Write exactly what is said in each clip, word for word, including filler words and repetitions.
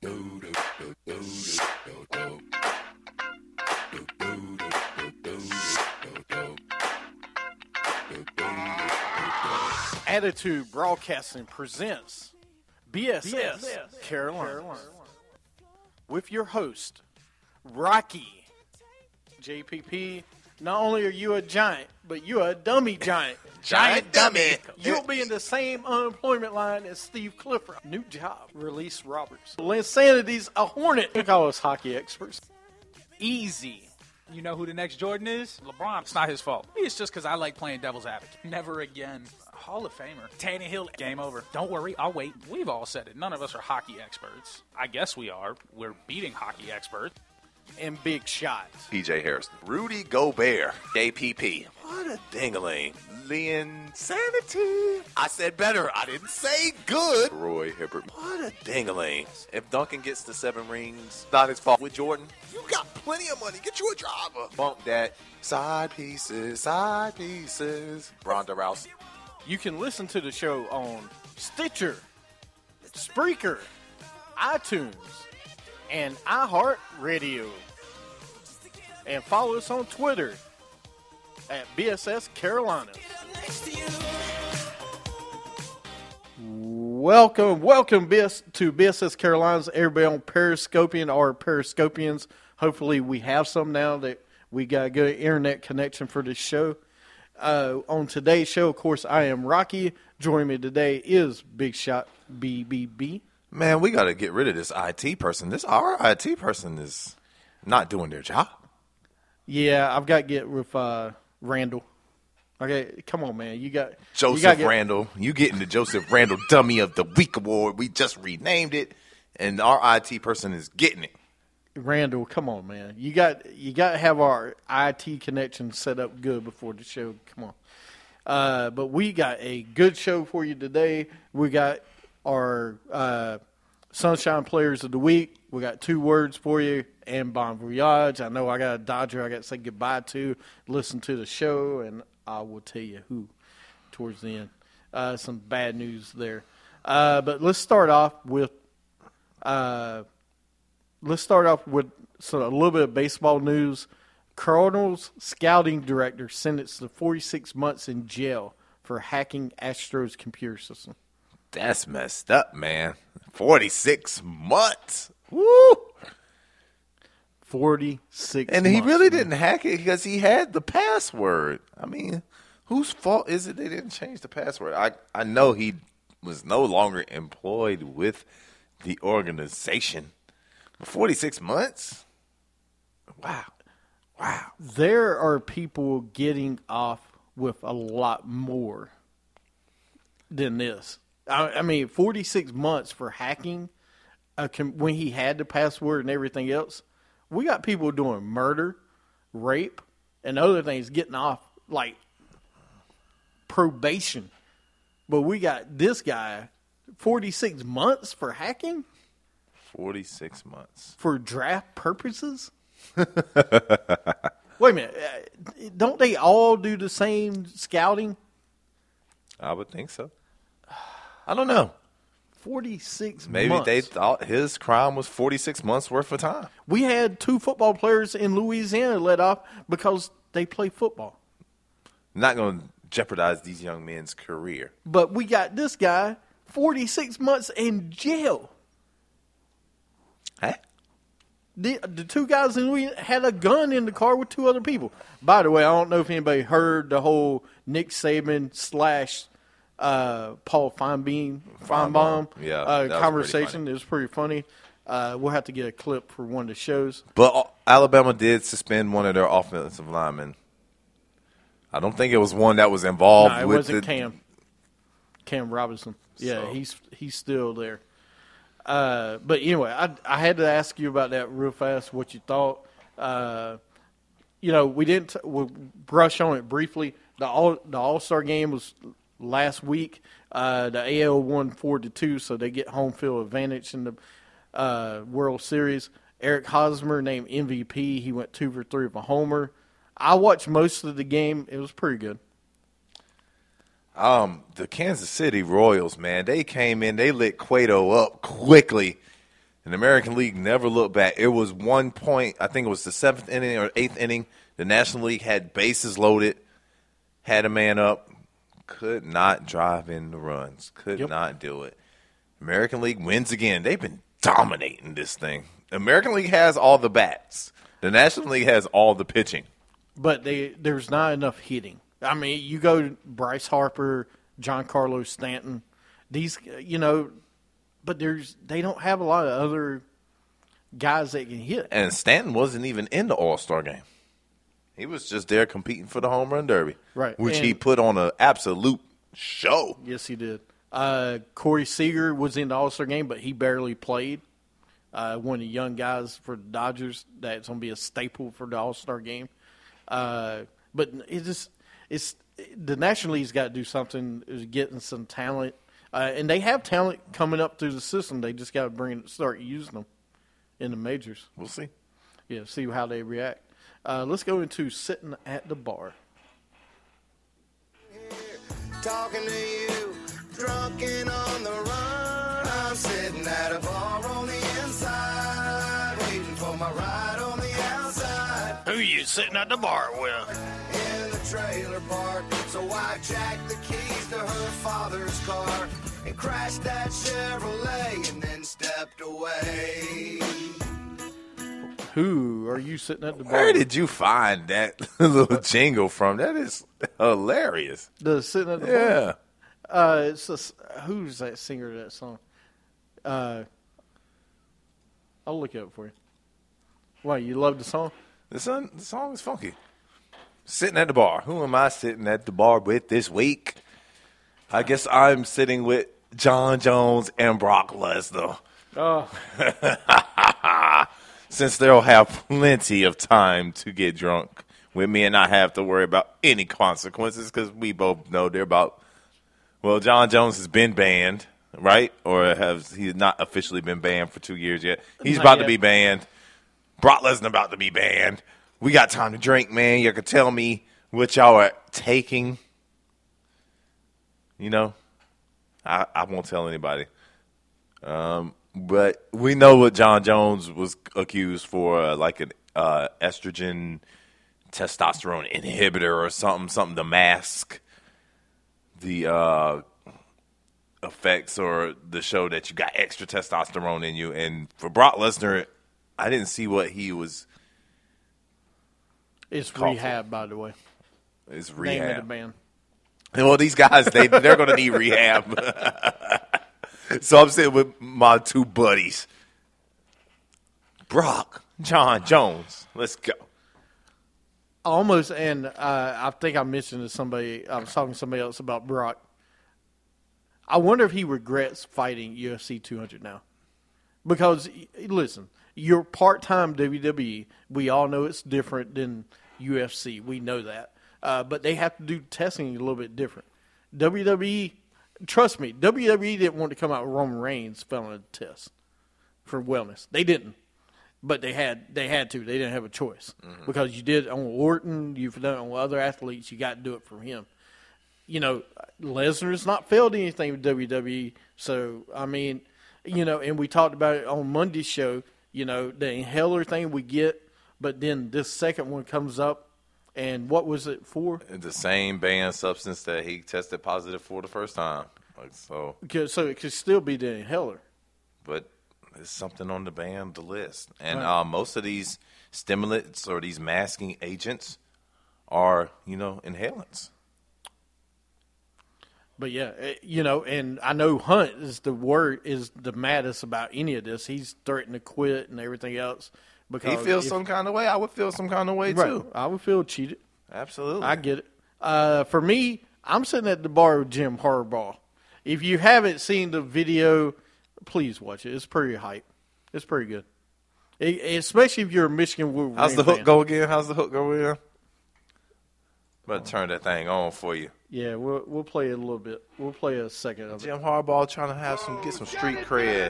Attitude Broadcasting presents B S S Carolina with your host, Rocky. J P P, not only are you a giant, but you're a dummy giant. Giant dummy. You'll be in the same unemployment line as Steve Clifford. New job, Release Roberts. Linsanity's a hornet. We call us hockey experts. Easy. You know who the next Jordan is? LeBron. It's not his fault. It's just because I like playing devil's advocate. Never again. Hall of Famer. Tannehill. Game over. Don't worry. I'll wait. We've all said it. None of us are hockey experts. I guess we are. We're beating hockey experts. And big shots. P J Harrison. Rudy Gobert. J P P. What a dingling. Linsanity. I said better. I didn't say good. Roy Hibbert. What a dingling. If Duncan gets the seven rings, not his fault. With Jordan, you got plenty of money. Get you a driver. Bump that. Side pieces. Side pieces. Ronda Rousey. You can listen to the show on Stitcher, Spreaker, iTunes, and iHeartRadio. And follow us on Twitter at B S S Carolina. Welcome, welcome to B S S Carolinas, everybody on Periscopian or Periscopians. Hopefully we have some now that we got a good internet connection for this show. Uh, on today's show, of course, I am Rocky. Joining me today is Big Shot B B B. Man, we got to get rid of this I T person. This our I T person is not doing their job. Yeah, I've got to get with uh, Randall. Okay, come on, man. You got Joseph you get, Randall. You getting the Joseph Randall Dummy of the Week award. We just renamed it, and our I T person is getting it. Randall, come on, man. You got you got to have our I T connection set up good before the show. Come on. Uh, but we got a good show for you today. We got our uh, Sunshine Players of the Week. We got two words for you and Bon Voyage. I know I got a Dodger I got to say goodbye to. Listen to the show, and I will tell you who towards the end. Uh, some bad news there. Uh, but let's start off with uh, let's start off with so a little bit of baseball news. Cardinals scouting director sentenced to forty-six months in jail for hacking Astros computer system. That's messed up, man. forty-six months. Woo! forty-six And months, he really man. didn't hack it because he had the password. I mean, whose fault is it they didn't change the password? I, I know he was no longer employed with the organization. But forty-six months? Wow. Wow. There are people getting off with a lot more than this. I, I mean, forty-six months for hacking uh, com- when he had the password and everything else. We got people doing murder, rape, and other things getting off like probation. But we got this guy, forty-six months for hacking? forty-six months. For draft purposes? Wait a minute. Uh, don't they all do the same scouting? I would think so. I don't know. forty-six Maybe months. they thought his crime was forty-six months worth of time. We had two football players in Louisiana let off because they play football. Not going to jeopardize these young men's career. But we got this guy, forty-six months in jail. Huh? The, the two guys in Louisiana had a gun in the car with two other people. By the way, I don't know if anybody heard the whole Nick Saban slash uh, Paul Feinbein, Feinbaum Yeah, uh, that was conversation. pretty funny. It was pretty funny. Uh, we'll have to get a clip for one of the shows. But Alabama did suspend one of their offensive linemen. I don't think it was one that was involved No, it with wasn't the, Cam. Cam Robinson. Yeah, So- he's he's still there. Uh, but anyway, I I had to ask you about that real fast. What you thought? Uh, you know, we didn't we brush on it briefly. The all the All Star game was last week. Uh, the A L won four to two, so they get home field advantage in the uh, World Series. Eric Hosmer named M V P. He went two for three with a homer. I watched most of the game. It was pretty good. Um, the Kansas City Royals, man, they came in, they lit Cueto up quickly. And the American League never looked back. It was one point, I think it was the seventh inning or eighth inning. The National League had bases loaded, had a man up, could not drive in the runs, could Yep. not do it. American League wins again. They've been dominating this thing. The American League has all the bats. The National League has all the pitching. But they there's not enough hitting. I mean, you go to Bryce Harper, Giancarlo Stanton, these, you know, but there's they don't have a lot of other guys that can hit. And Stanton wasn't even in the All-Star game. He was just there competing for the home run derby, Right. Which And- he put on an absolute show. Yes, he did. Uh, Corey Seager was in the All-Star game, but he barely played. Uh, one of the young guys for the Dodgers that's going to be a staple for the All-Star game. Uh, but it just it's the National League's got to do something, is getting some talent, uh, and they have talent coming up through the system. They just got to bring start using them in the majors. We'll see. Yeah, see how they react. Uh, let's go into sitting at the bar. Talking to you, drunk and on the run. I'm sitting at a bar on the inside, waiting for my ride on the outside. Who you sitting at the bar with? In the trailer park, so I jacked the keys to her father's car and crashed that Chevrolet and then stepped away. Who are you sitting at the bar? Where with? did you find that little jingle from? That is hilarious. The sitting at the bar. Yeah. Uh, it's a, who's that singer of that song? Uh, I'll look it up for you. Why, you love the song? The song, the song is funky. Sitting at the bar. Who am I sitting at the bar with this week? I guess I'm sitting with John Jones and Brock Lesnar. Oh, Since they'll have plenty of time to get drunk with me and not have to worry about any consequences because we both know they're about, well, John Jones has been banned, right? Or has he not officially been banned for two years yet? He's Not about yet. to be banned. Brock Lesnar about to be banned. We got time to drink, man. You can tell me what y'all are taking. You know, I, I won't tell anybody. Um, but we know what John Jones was accused for, uh, like an uh, estrogen testosterone inhibitor or something, something to mask the uh, effects or the show that you got extra testosterone in you. And for Brock Lesnar, I didn't see what he was. it's Cough. rehab, by the way. Is Name of the rehab. band. Well, these guys, they they're going to need rehab. So I'm sitting with my two buddies, Brock, John Jones. Let's go. Almost, and uh, I think I mentioned to somebody, I was talking to somebody else about Brock. I wonder if he regrets fighting U F C two hundred now. Because, listen, you're part-time W W E. We all know it's different than U F C. We know that. Uh, but they have to do testing a little bit different. W W E, trust me, W W E didn't want to come out with Roman Reigns failing a test for wellness. They didn't. But they had they had to. They didn't have a choice. Mm-hmm. Because you did it on Orton, you've done it on other athletes, you got to do it for him. You know, Lesnar's not failed anything with W W E. So, I mean, you know, and we talked about it on Monday's show, you know, the inhaler thing we get, but then this second one comes up, and what was it for? The same banned substance that he tested positive for the first time. Like so, So it could still be the inhaler. but there's something on the banned list. And Right. uh, most of these stimulants or these masking agents are, you know, inhalants. But yeah, eh, you know, and I know Hunt is the word is the maddest about any of this. He's threatened to quit and everything else He because feels if- some kind of way. I would feel some kind of way, right, too. I would feel cheated. Absolutely. I get it. Uh, for me, I'm sitting at the bar with Jim Harbaugh. If you haven't seen the video, please watch it. It's pretty hype. It's pretty good, it, especially if you're a Michigan Wolverine How's the hook fan. go again? How's the hook go again? I'm about to turn that thing on for you. Yeah, we'll we'll play it a little bit. We'll play a second of it. Jim Harbaugh trying to have some get some street cred.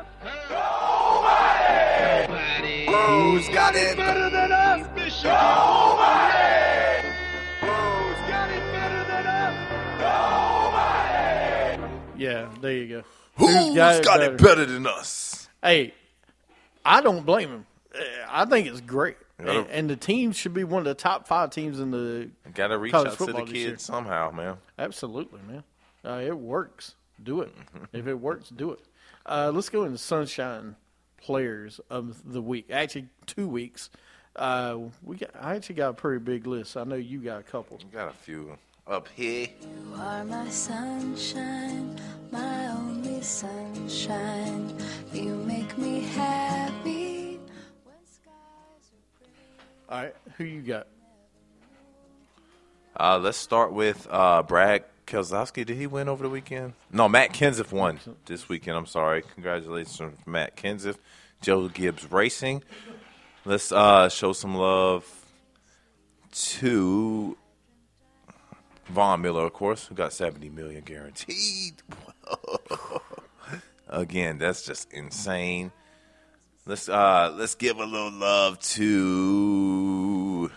Who's got it? Better than us, Michigan. Nobody. Who's got it better than us? Nobody. Yeah, there you go. Who's got, got it it better than us? Hey, I don't blame him. Uh, I think it's great. Gotta- And, and the team should be one of the top five teams in the Got to reach college out to the football this year. kids somehow, man. Absolutely, man. Uh, it works. Do it. If it works, do it. Uh, let's go into Sunshine Players of the Week. Actually, two weeks. Uh, we got. I actually got a pretty big list. I know you got a couple. Got a few up here. You are my sunshine, my only sunshine. You make me happy when skies are pretty. All right, who you got? Uh, let's start with uh, Brad Keselowski. Did he win over the weekend? No, Matt Kenseth won this weekend. I'm sorry. Congratulations, Matt Kenseth. Joe Gibbs Racing. Let's uh, show some love to Von Miller, of course, who got seventy million dollars guaranteed. Again, that's just insane. Let's uh, let's give a little love to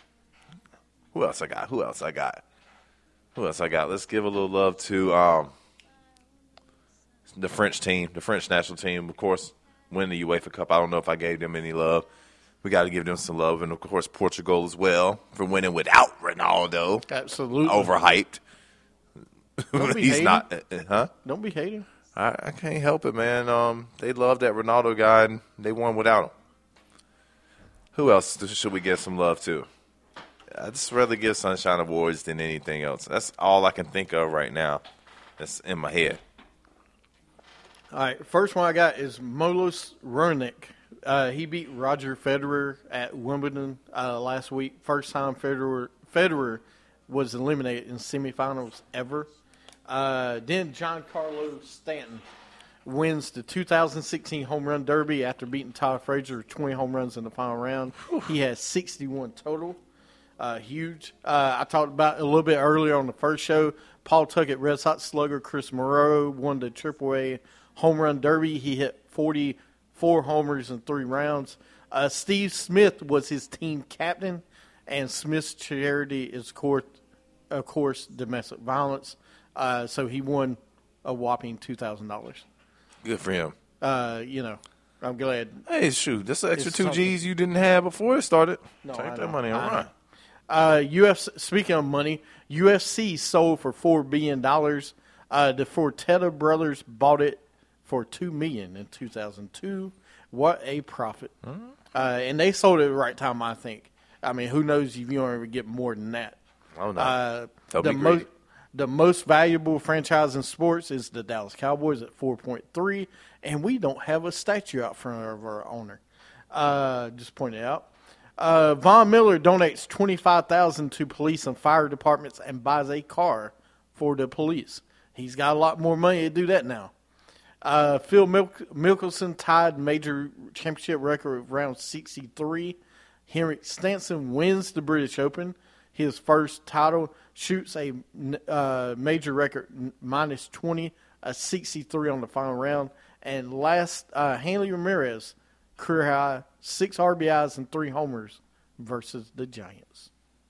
who else I got? Who else I got? Who else I got? Let's give a little love to um, the French team, the French national team, of course, win the UEFA Cup. I don't know if I gave them any love. We got to give them some love. And, of course, Portugal as well for winning without Ronaldo. Absolutely. Overhyped. Don't be He's hating. not. Uh, huh? Don't be hating. I, I can't help it, man. Um, they love that Ronaldo guy, and they won without him. Who else should we give some love to? I'd just rather give Sunshine Awards than anything else. That's all I can think of right now that's in my head. All right, first one I got is Milos Raonic. Uh, he beat Roger Federer at Wimbledon uh, last week. First time Federer Federer was eliminated in semifinals ever. Uh, then Giancarlo Stanton wins the two thousand sixteen Home Run Derby after beating Todd Frazier with twenty home runs in the final round. He has sixty-one total. Uh, huge. Uh, I talked about it a little bit earlier on the first show. Paul Tuckett, Red Sox slugger Chris Moreau won the triple A Home Run Derby. He hit forty-four homers in three rounds. Uh, Steve Smith was his team captain, and Smith's charity is, course, of course, domestic violence. Uh, so he won a whopping two thousand dollars. Good for him. Uh, you know, I'm glad. Hey, shoot, that's an extra It's two something. G's you didn't have before it started. No, Take I that know. money and I run. know. Uh, U F C, speaking of money, U F C sold for four billion dollars. Uh, the Fortetta brothers bought it for two million dollars in two thousand two. What a profit! Uh, and they sold it at the right time, I think. I mean, who knows if you don't ever get more than that? Oh, no. Uh, They'll the be most greedy. the most valuable franchise in sports is the Dallas Cowboys at four point three, and we don't have a statue out front of our owner. Uh, just pointed out. Uh, Von Miller donates twenty-five thousand dollars to police and fire departments and buys a car for the police. He's got a lot more money to do that now. Uh, Phil Mil- Mickelson tied major championship record of round sixty-three. Henrik Stenson wins the British Open. His first title, shoots a uh, major record minus twenty, a sixty-three on the final round. And last, uh, Hanley Ramirez, career high, six R B Is and three homers versus the Giants.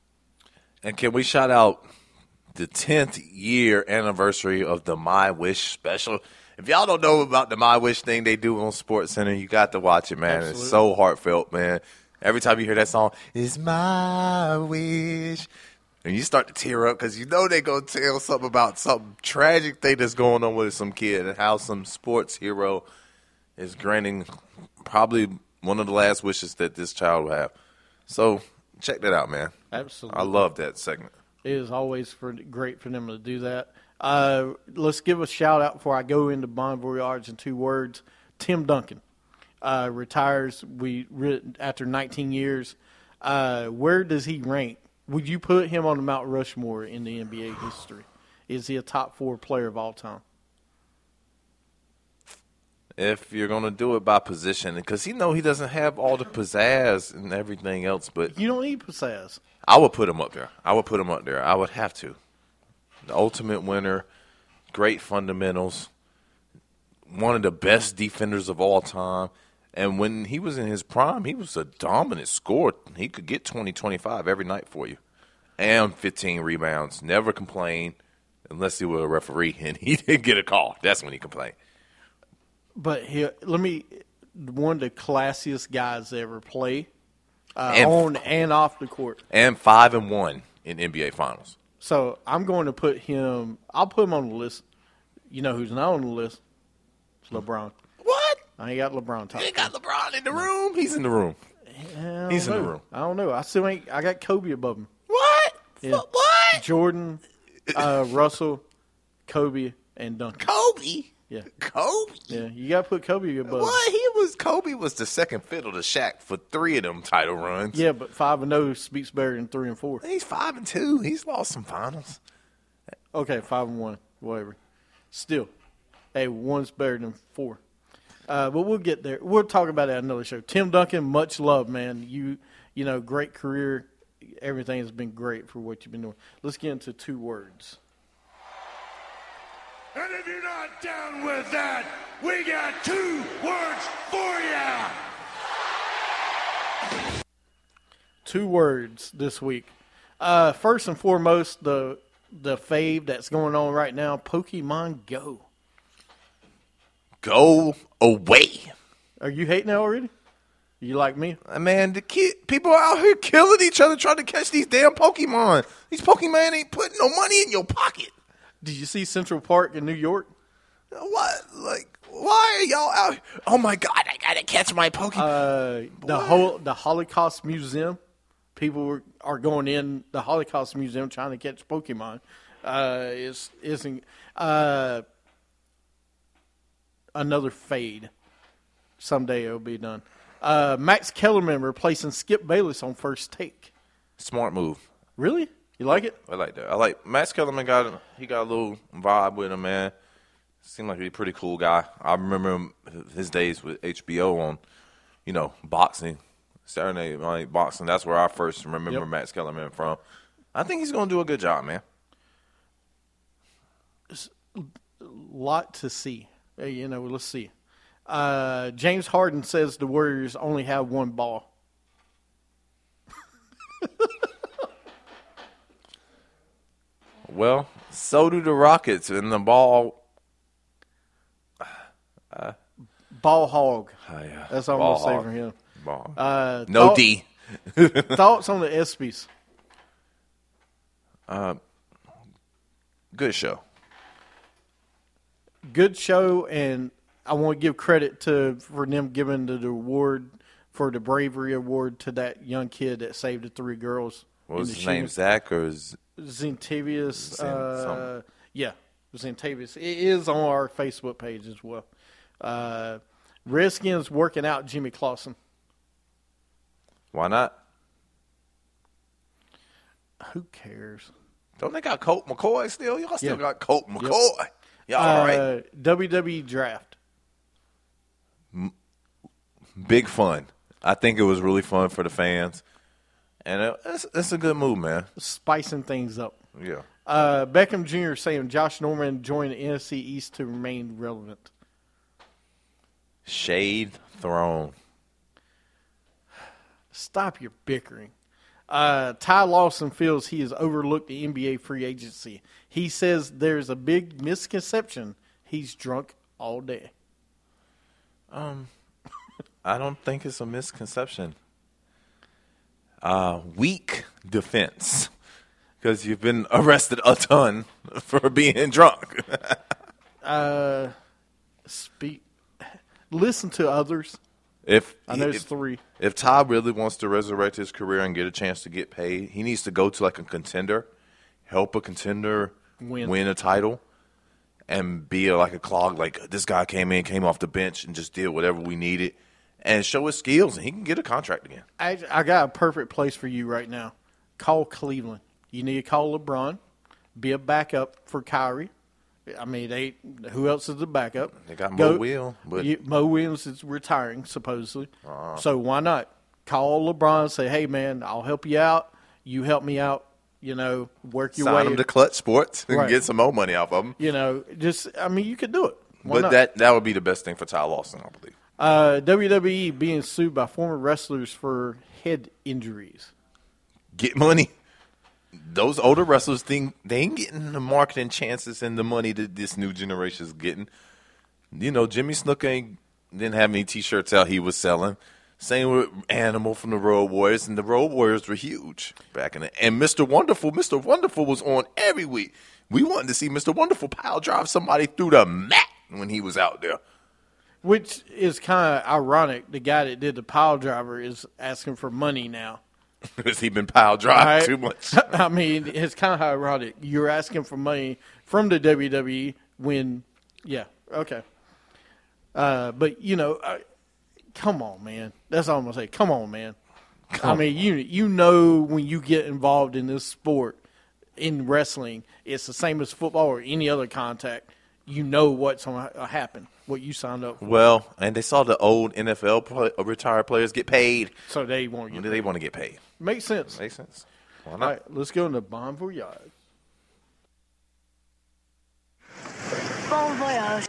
And can we shout out the tenth year anniversary of the My Wish special? If y'all don't know about the My Wish thing they do on Sports Center, you got to watch it, man. Absolutely. It's so heartfelt, man. Every time you hear that song, it's my wish. And you start to tear up because you know they're going to tell something about some tragic thing that's going on with some kid and how some sports hero is granting probably one of the last wishes that this child will have. So check that out, man. Absolutely. I love that segment. It is always for, great for them to do that. Uh, let's give a shout-out before I go into Bon Voyage in two words. Tim Duncan uh, retires we after nineteen years. Uh, where does he rank? Would you put him on the Mount Rushmore in the N B A history? Is he a top four player of all time? If you're going to do it by position, because he know he doesn't have all the pizzazz and everything else, but You don't need pizzazz. I would put him up there. I would put him up there. I would have to. The ultimate winner, great fundamentals, one of the best defenders of all time. And when he was in his prime, he was a dominant scorer. He could get twenty, twenty-five every night for you. And fifteen rebounds. Never complained unless he was a referee and he didn't get a call. That's when he complained. But he, let me one of the classiest guys to ever play uh, And- on and off the court. And five and one in N B A Finals. So I'm going to put him. I'll put him on the list. You know who's not on the list? It's LeBron. What? I ain't got LeBron top. You ain't got LeBron in the room? He's in the room. Yeah, I He's don't in the know. room. I don't know. I still ain't. I got Kobe above him. What? Yeah. F- What? Jordan, uh, Russell, Kobe, and Duncan. Kobe? Yeah, Kobe? yeah. You got to put Kobe above. What? He was Kobe was the second fiddle to Shaq for three of them title runs. Yeah, but five and zero speaks better than three and four. He's five and two. He's lost some finals. Okay, five and one, whatever. Still, hey, one's better than four. Uh, but we'll get there. We'll talk about that another show. Tim Duncan, much love, man. You, you know, great career. Everything has been great for what you've been doing. Let's get into two words. And if you're not down with that, we got two words for ya. Two words this week. Uh, first and foremost, the the fave that's going on right now, Pokemon Go. Go away. Are you hating that already? You like me? Uh, Man, the kid, people are out here killing each other trying to catch these damn Pokemon. These Pokemon ain't putting no money in your pocket. Did you see Central Park in New York? What? Like, why are y'all out here? Oh, my God, I got to catch my Pokemon. Uh, the whole the Holocaust Museum. People were, are going in the Holocaust Museum trying to catch Pokemon. Uh, is isn't uh, another fade. Someday it'll be done. Uh, Max Kellerman replacing Skip Bayless on First Take. Smart move. Really? You like it? I like that. I like Max Kellerman. Got he got a little vibe with him, man. Seemed like he's a pretty cool guy. I remember him, his days with H B O on, you know, boxing, Saturday Night Boxing. That's where I first remember Yep. Max Kellerman from. I think he's gonna do a good job, man. Lot to see. Uh, You know, let's see. Uh, James Harden says the Warriors only have one ball. Well, so do the Rockets, and the ball. Ball hog. Oh, yeah. That's all Ball I'm going to hog. say for him. Ball. Uh, no thought- D. Thoughts on the ESPYs? Good show. Good show, and I want to give credit to for them giving the, the award for the bravery award to that young kid that saved the three girls. What was in the his name? shooting. Zach or is Zentavius. Zen- Uh, something. yeah, Zentavius. It is on our Facebook page as well. Uh, Redskins working out Jimmy Clausen. why not? Who cares? Don't they got Colt McCoy still? Y'all still Yeah. got Colt McCoy. Y'all all right? Uh, W W E draft. Big fun. I think it was really fun for the fans, and it, it's, it's a good move, man. Spicing things up. Yeah. Uh, Beckham Junior saying Josh Norman joined the N F C East to remain relevant. Shade thrown. Stop your bickering. Uh, Ty Lawson feels he has overlooked the N B A free agency. He says there's a big misconception he's drunk all day. I don't think it's a misconception. Uh, weak defense, because you've been arrested a ton for being drunk. Uh, speak. Listen to others. If I know if, it's three. If Ty really wants to resurrect his career and get a chance to get paid, he needs to go to like a contender, help a contender Win. win, a title, and be a, like a clog. Like this guy came in, came off the bench, and just did whatever we needed, and show his skills, and he can get a contract again. I, I got a perfect place for you right now. Call Cleveland. You need to call LeBron. Be a backup for Kyrie. I mean, they. Who else is the backup? They got Mo Will, but- you, Mo Williams is retiring supposedly. Uh-huh. So why not call LeBron? Say, hey man, I'll help you out. You help me out. You know, work your Sign way. him to Clutch Sports and Right. get some more money off of him. You know, just I mean, you could do it. Why But not? that that would be the best thing for Ty Lawson, I believe. Uh, W W E being sued by former wrestlers for head injuries. Get money. Those older wrestlers think they ain't getting the marketing chances and the money that this new generation is getting. You know, Jimmy Snuka ain't didn't have any T-shirts out he was selling. Same with Animal from the Road Warriors, and the Road Warriors were huge back in the. And Mister Wonderful, Mister Wonderful was on every week. We wanted to see Mister Wonderful pile drive somebody through the mat when he was out there. Which is kind of ironic. The guy that did the pile driver is asking for money now. Because he been pile drive Right? too much. I mean, it's kind of ironic. You're asking for money from the W W E when, yeah, okay. Uh, but, you know, I, come on, man. That's all I'm going to say. Come on, man. Come I mean, you you know when you get involved in this sport, in wrestling, it's the same as football or any other contact. You know what's going to happen, what you signed up for. Well, and they saw the old N F L play, retired players get paid. So they want you. They want to get paid. Makes sense. Makes sense. Why All not? right, let's go into Bon Voyage. Bon voyage.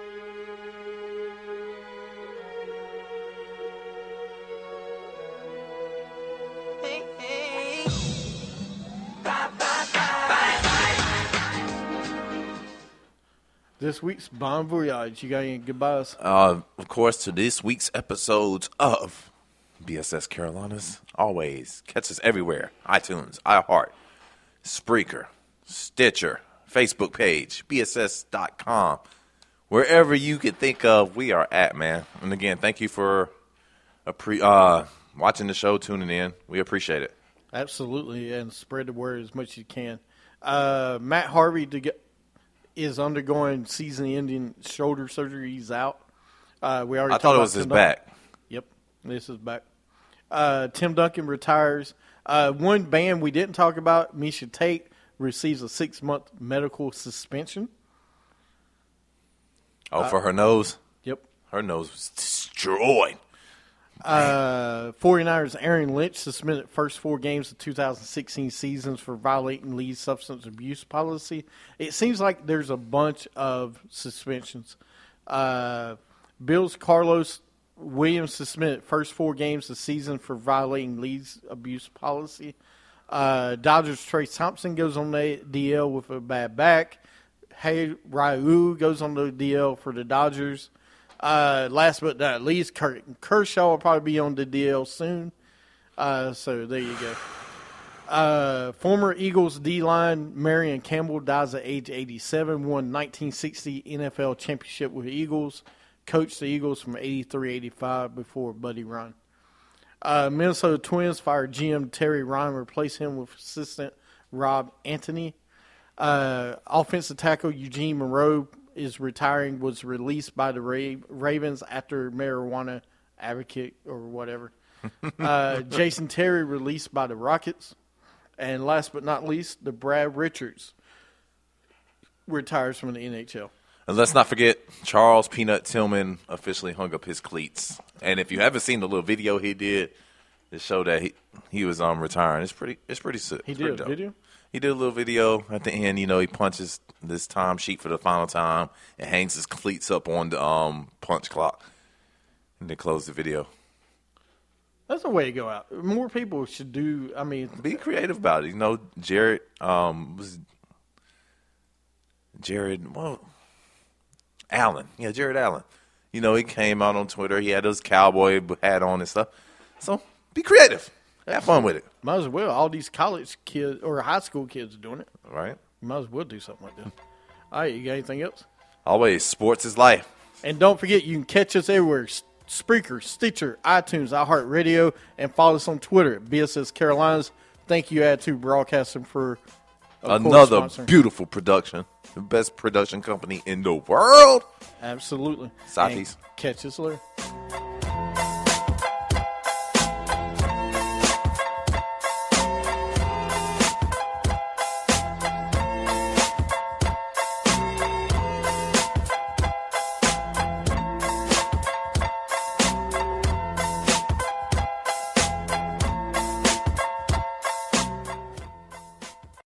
This week's Bon Voyage, you got any goodbyes? Uh, of course, to this week's episodes of B S S Carolinas. Always catch us everywhere. iTunes, iHeart, Spreaker, Stitcher, Facebook page, B S S dot com. Wherever you can think of, we are at, man. And again, thank you for a pre, uh, watching the show, tuning in. We appreciate it. Absolutely, and spread the word as much as you can. Uh, Matt Harvey to get, is undergoing season-ending shoulder surgery. He's out. Uh, we already I thought talked it was about his Tim Duncan. back. Yep, this is back. Uh, Tim Duncan retires. Uh, one band we didn't talk about, Misha Tate, receives a six-month medical suspension. Oh, for her nose? Yep. Her nose was destroyed. Uh, 49ers Aaron Lynch suspended first four games of two thousand sixteen seasons for violating league substance abuse policy. It seems like there's a bunch of suspensions. Uh, Bills Carlos Williams suspended first four games of the season for violating league abuse policy. Uh, Dodgers Trace Thompson goes on the D L with a bad back. Hey Ryu goes on the D L for the Dodgers. Uh, last but not least, Kurt Kershaw will probably be on the D L soon. Uh, so there you go. Uh, former Eagles D-line Marion Campbell dies at age eighty-seven, won nineteen sixty N F L championship with the Eagles, coached the Eagles from eighty-three eighty-five before Buddy Ryan. Uh, Minnesota Twins fired G M Terry Ryan, replaced him with assistant Rob Anthony. Uh, offensive tackle Eugene Monroe is retiring, was released by the Ra- Ravens after marijuana advocate or whatever. uh, Jason Terry released by the Rockets. And last but not least, the Brad Richards retires from the N H L. And let's not forget, Charles Peanut Tillman officially hung up his cleats. And if you haven't seen the little video he did to show that he, he was um retiring, it's pretty it's pretty sick. He It's did pretty a dope. video? He did a little video at the end. You know, he punches this time sheet for the final time and hangs his cleats up on the um punch clock. And then close the video. That's the way to go out. More people should do, I mean. Be creative about it. You know, Jared um was Jared well Allen. Yeah, Jared Allen. You know, he came out on Twitter. He had his cowboy hat on and stuff. So be creative. Have fun with it. Might as well. All these college kids or high school kids are doing it. All right. You might as well do something like that. All right, you got anything else? Always, sports is life. And don't forget, you can catch us everywhere. Spreaker, Stitcher, iTunes, iHeartRadio, and follow us on Twitter at B S S Carolinas. Thank you, Add to Broadcasting, for of course, Another sponsoring. beautiful production. The best production company in the world. Absolutely. Southeast. And catch us later.